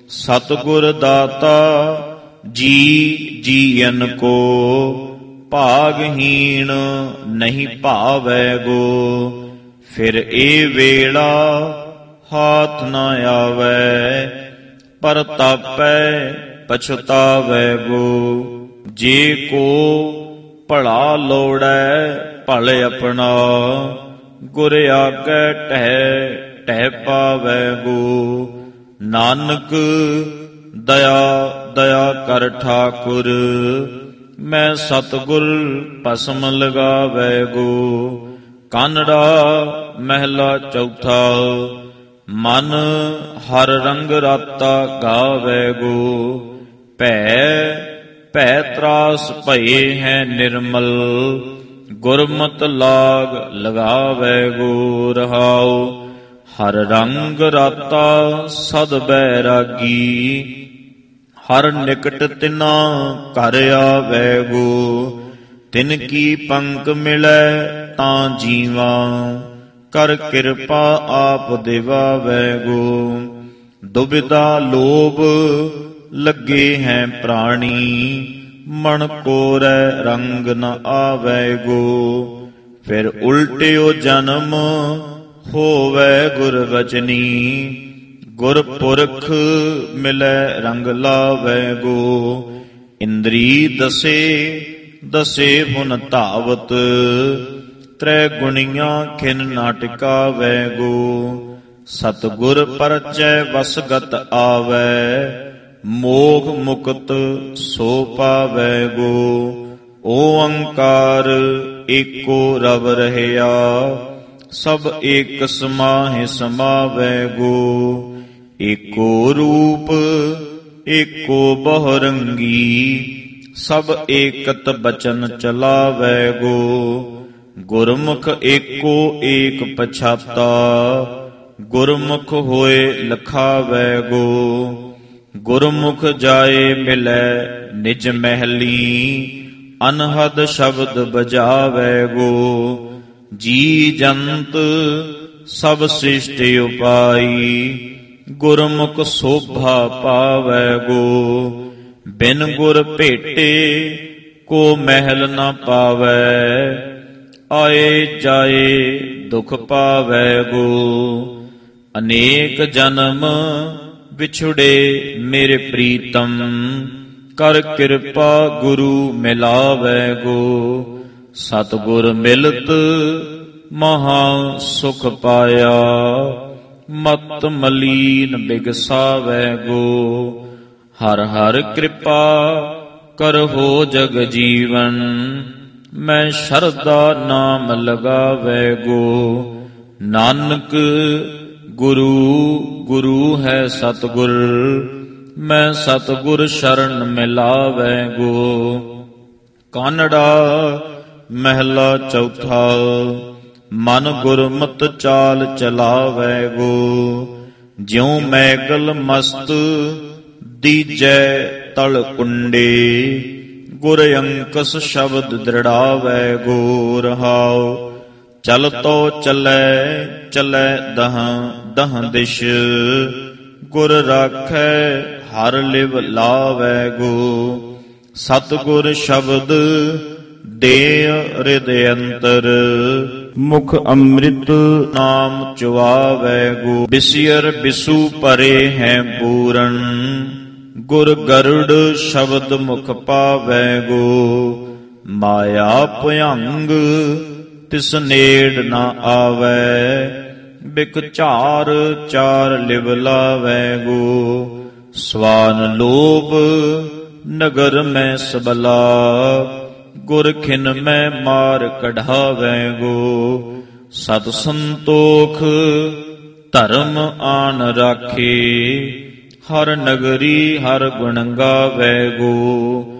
ਸਤਿਗੁਰ ਦਾਤਾ ਜੀ ਜੀਵਨ ਕੋ, ਭਾਗਹੀਣ ਨਹੀਂ ਭਾਵੈ ਗੋ। ਫਿਰ ਇਹ ਵੇਲਾ ਹਾਥ ਨ ਆਵੈ, ਪਰਤਾਪੈ ਪਛਤਾਵੈ ਗੋ। ਜੇ ਕੋ ਭਲਾ ਲੋੜੈ ਭਲ ਆਪਣਾ, ਗੁਰ ਆਗੈ ਟਹਿ ਟਹਿ ਪਾਵੈ ਗੋ। ਨਾਨਕ ਦਇਆ ਦਇਆ ਕਰ ਠਾਕੁਰ, ਮੈਂ ਸਤਿਗੁਰ ਭਸਮ ਲਗਾਵੈ ਗੋ। ਕਾਨੜਾ ਮਹਿਲਾ ਚੌਥਾ। ਮਨ ਹਰ ਰੰਗ ਰਾਤਾ ਗਾਵੈ ਗੋ। ਭੈ ਤਰਾਸ ਭਏ ਹੈ ਨਿਰਮਲ, ਗੁਰਮਤਿ ਲਾਗ ਲਗਾਵੈ ਗੋ। ਰਹਾਉ ਹਰ ਰੰਗ ਰਾਤਾ ਸਦ ਬੈਰਾਗੀ, ਹਰ ਨਿਕਟ ਤਿਨਾ ਘਰ ਆਵੈ ਗੋ। ਤਿਨ ਕੀ ਪੰਕ ਮਿਲੈ ਤਾਂ ਜੀਵਾ, ਕਰ ਕਿਰਪਾ ਆਪ ਦਿਵਾਵੈ ਗੋ। ਦੁਬਿਧਾ ਲੋਭ ਲੱਗੇ ਹੈ ਪ੍ਰਾਣੀ, ਮਨ ਕੋਰੈ ਰੰਗ ਨ ਆਵੈ ਗੋ। ਫਿਰ ਉਲਟਿਓ ਜਨਮ ਹੋਵੈ ਗੁਰ ਵਚਨੀ, ਗੁਰਪੁਰਖ ਮਿਲੈ ਰੰਗ ਲਾਵੈ ਗੋ। ਇੰਦਰੀ ਦਸੇ ਹੁਨ ਧਾਵਤ, ਤ੍ਰੈ ਗੁਣੀਆਂ ਖਿਨ ਨਾ ਟਿਕਾਵੈ ਗੋ। ਸਤਿਗੁਰ ਪਰਚੈ ਵਸਗਤ ਆਵੈ, ਮੋਖ ਮੁਕਤ ਸੋ ਪਾਵੈ ਗੋ। ਓੰਕਾਰ ਏਕੋ ਰਵ ਰਹਿਆ, ਸਭ ਏਕ ਸਮਾਹਿ ਸਮਾਵੈ ਗੋ। ਏਕੋ ਰੂਪ ਏਕੋ ਬਹੁ ਰੰਗੀ, ਸਭ ਏਕਤ ਬਚਨ ਚਲਾਵੈ ਗੋ। ਗੁਰਮੁਖ ਏਕੋ ਏਕ ਪਛਾਤਾ, ਗੁਰਮੁਖ ਹੋਏ ਲਖਾਵੈ ਗੋ। ਗੁਰਮੁਖ ਜਾਏ ਮਿਲੈ ਨਿਜ ਮਹਿਲੀ, ਅਨਹਦ ਸ਼ਬਦ ਬਜਾਵੈ ਗੋ। ਜੀ ਜੰਤ ਸਭ ਸ੍ਰਿਸ਼ਟ ਉਪਾਈ, ਗੁਰਮੁਖ ਸੋਭਾ ਪਾਵੈ ਗੋ। ਬਿਨ ਗੁਰ ਭੇਟੇ ਕੋ ਮਹਿਲ ਨ ਪਾਵੈ, ਆਏ ਜਾਏ ਦੁਖ ਪਾਵੈ ਗੋ। ਅਨੇਕ ਜਨਮ ਵਿਛੁੜੇ ਮੇਰੇ ਪ੍ਰੀਤਮ, ਕਰ ਕਿਰਪਾ ਗੁਰੂ ਮਿਲਾਵੈ ਗੋ। ਸਤਿਗੁਰ ਮਿਲਤ ਮਹਾ ਸੁਖ ਪਾਇਆ, ਮਤ ਮਲੀਨ ਬਿਗਸਾਵੈ ਗੋ। ਹਰ ਹਰ ਕਿਰਪਾ ਕਰਹੁ ਜਗ ਜੀਵਨ, ਮੈਂ ਸ਼ਰਧਾ ਨਾਮ ਲਗਾਵੈ ਗੋ। ਨਾਨਕ ਗੁਰੂ ਗੁਰੂ ਹੈ ਸਤਿਗੁਰ, ਮੈਂ ਸਤਿਗੁਰ ਸ਼ਰਨ ਮਿਲਾਵੈ ਗੋ। ਕਾਨੜਾ ਮਹਿਲਾ ਚੌਥਾ। ਮਨ ਗੁਰਮਤਿ ਚਾਲ ਚਲਾਵੈ ਗੋ। ਜਿਉ ਮੈਗਲ ਮਸਤ ਦੀਜੈ ਤਲ ਕੁੰਡੇ, ਗੁਰ ਅੰਕਸ ਸ਼ਬਦ ਦ੍ਰਿੜਾਵੈ ਗੋ। ਰਹਾਉ ਚਲਤੋ ਚੱਲੈ ਦਹਾਂ ਦਿਸ਼, ਗੁਰ ਰਾਖੈ ਹਰ ਲਿਵ ਲਾਵੈ ਗੋ। ਸਤਿਗੁਰ ਸ਼ਬਦ ਦੇ ਹਿਰਦਿ ਅੰਤਰ, ਮੁਖ ਅੰਮ੍ਰਿਤ ਨਾਮ ਚੁਆਵੈ ਗੋ। ਬਿਸਿਅਰ ਬਿਸੂ ਭਰੇ ਹੈ ਪੂਰਨ, ਗੁਰ ਗਰੁੜ ਸ਼ਬਦ ਮੁਖ ਪਾਵੈ ਗੋ। ਮਾਇਆ ਭਯੰਗ ਤਿਸ ਨੇੜ ਨ ਆਵੈ, ਬਿਕ ਚਾਰ ਲਿਵ ਲਾਵੈ ਗੋ। ਸਵਾਨ ਲੋਭ ਨਗਰ ਮੈਂ ਸਬਲਾ, ਗੁਰ ਖਿਨ ਮੈਂ ਮਾਰ ਕਢਾਵੈ ਗੋ। ਸਤ ਸੰਤੋਖ ਧਰਮ ਆਨ ਰਾਖੇ, ਹਰ ਨਗਰੀ ਹਰ ਗੁਣ ਗਾਵੈ ਗੋ।